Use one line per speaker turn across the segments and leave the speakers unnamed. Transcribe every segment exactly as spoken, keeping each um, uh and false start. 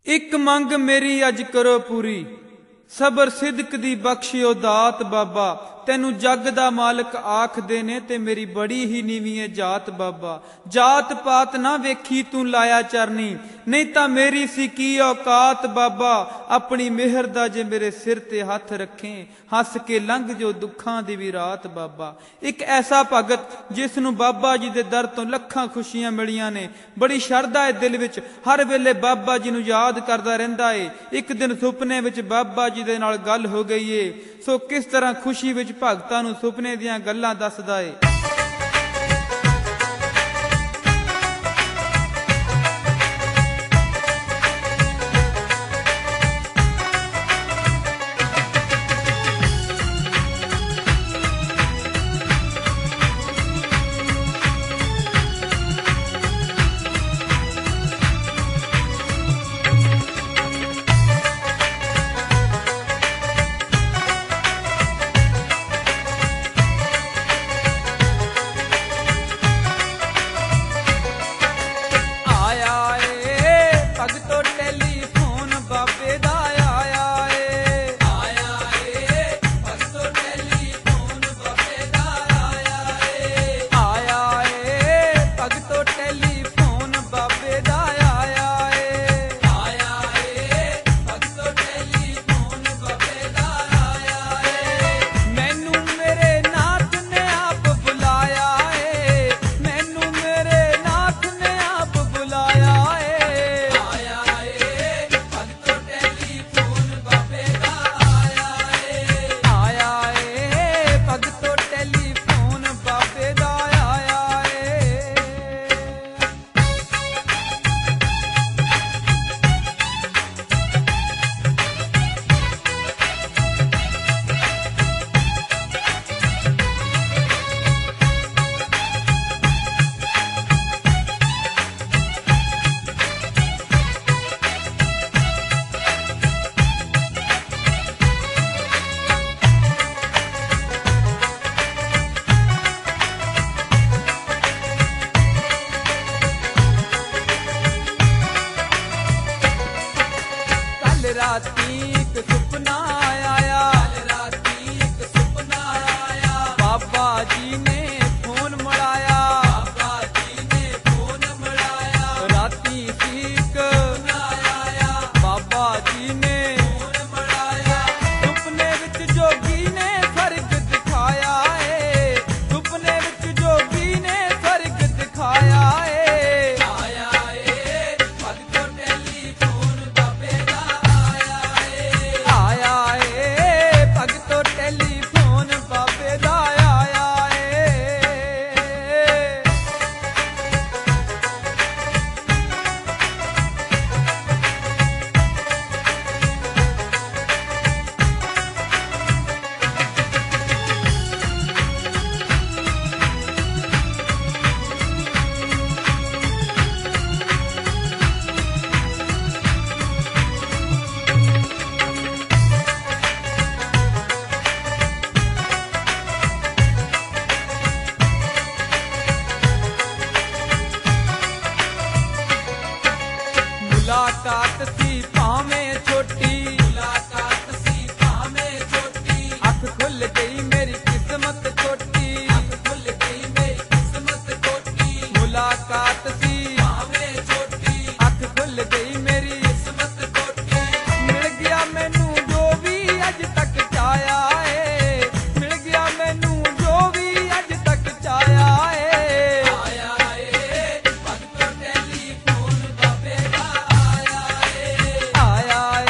एक मंग मेरी अज करो पूरी, सबर सिदक दी बख्शियो दात बाबा। तेनू जग दा मालक आखदे ने ते मेरी बड़ी ही नीवी है जात बाबा। जात पात ना वेखी तू लाया चरनी, नहीं तां मेरी सी की औकात बाबा। अपनी मेहर दा जे मेरे सिर ते हथ रखें, हस के लंघ जो दुखां दी भी रात बाबा। एक ऐसा भगत जिस नू बाबा जी दे दर तो लखां खुशियां मिलियां ने, बड़ी शरधा है दिल विच, हर वेले बाबा जी नू याद करदा रहिंदा है। एक दिन सुपने विच बाबा जी दे नाल गल हो गई है, सो किस तरह खुशी विच भगतां नू सुपने दियां गल्लां दसदा है। राती एक सुपना आया, राती एक सुपना आया, बाबा जी ने फोन मिलाया, बाबा जी ने फोन मिलाया। राती सीक आया, बाबा जी ने फोन मिलाया। सुपने विच जोगी ने स्वर्ग दिखाया है, सुपने विच जोगी ने स्वर्ग दिखाया है। मुलाकात सी भावें छोटी, मुलाकात सी भावें छोटी, अख खुल गई मेरी किस्मत छोटी, अख खुल गई मेरी किस्मत छोटी। मुलाकात सी भावें छोटी, अख खुल गई मेरी किस्मत छोटी। मिल गया मैनू जो भी अज तक चाया है, मिल गया मैनू जो भी अज तक चाया है। आया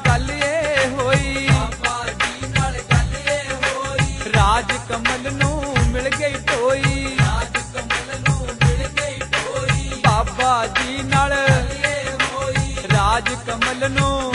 ਗੱਲ ਏ ਹੋਈ,
ਬਾਬਾ ਜੀ ਨਾਲ ਗੱਲ ਏ ਹੋਈ,
ਰਾਜ ਕਮਲ ਨੂੰ ਮਿਲ ਗਈ ਢੋਈ,
ਰਾਜ ਕਮਲ ਨੂੰ ਮਿਲ ਗਈ ਢੋਈ,
ਬਾਬਾ ਜੀ ਨਾਲ
ਏ ਹੋਈ,
ਰਾਜ ਕਮਲ ਨੂੰ